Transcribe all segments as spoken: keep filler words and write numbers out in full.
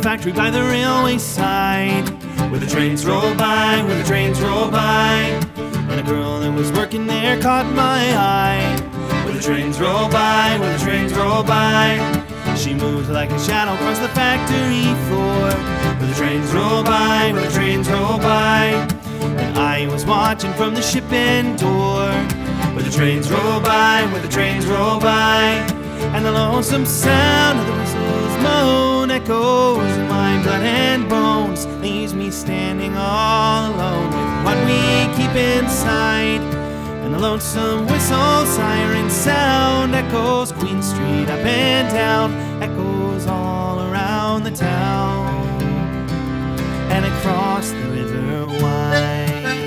factory by the railway side, where the trains roll by, where the trains roll by. And a girl that was working there caught my eye. Where the trains roll by, where the trains roll by. She moved like a shadow across the factory floor. Where the trains roll by, where the trains roll by. And I was watching from the shipping door. Where the trains roll by, where the trains roll by. And the lonesome sound of the whistle's moan echoes in my blood and bones, leaves me standing all alone with what we keep inside. And the lonesome whistle siren sound echoes Queen Street up and down, echoes all around the town and across the River Wye.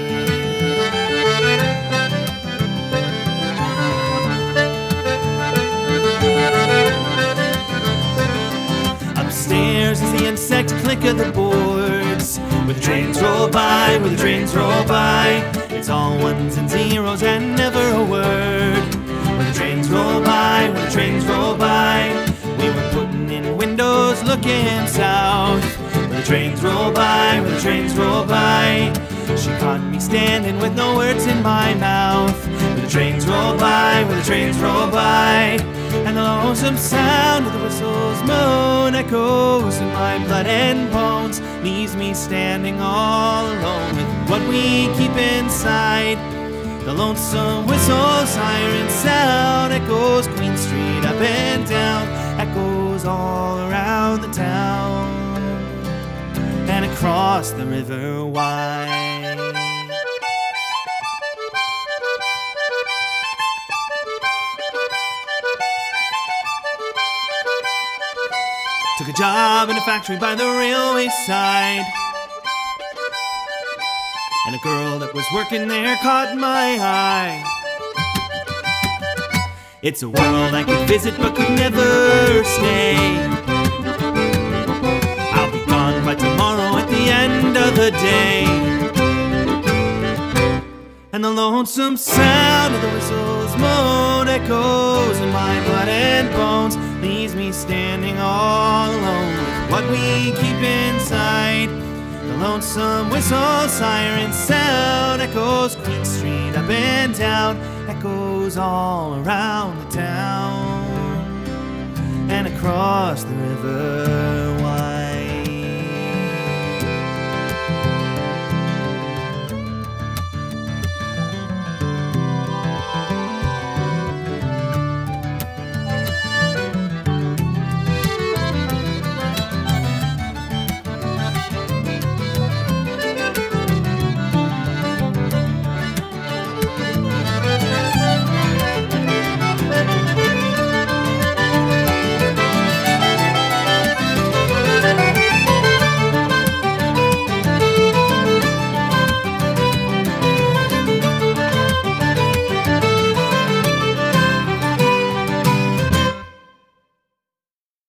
Upstairs is the insect click of the boards, where the trains roll by, where the trains roll by. It's all ones and zeros and never a word. Where the trains roll by, where the trains roll by. We were putting in windows looking south. Where the trains roll by, where the trains roll by. She caught me standing with no words in my mouth. Where the trains roll by, where the trains roll by. And the lonesome sound of the whistle's moan echoes in my blood and bones, leaves me standing all alone with what we keep inside. The lonesome whistle siren sound echoes Queen Street up and down, echoes all around the town and across the River Wye. Took a job in a factory by the railway side, and a girl that was working there caught my eye. It's a world I could visit but could never stay. I'll be gone by tomorrow at the end of the day. And the lonesome sound of the whistle's moan echoes in my blood and bones, leaves me standing all alone with what we keep inside. The lonesome whistle siren sound echoes Queen Street up and down, echoes all around the town and across the river.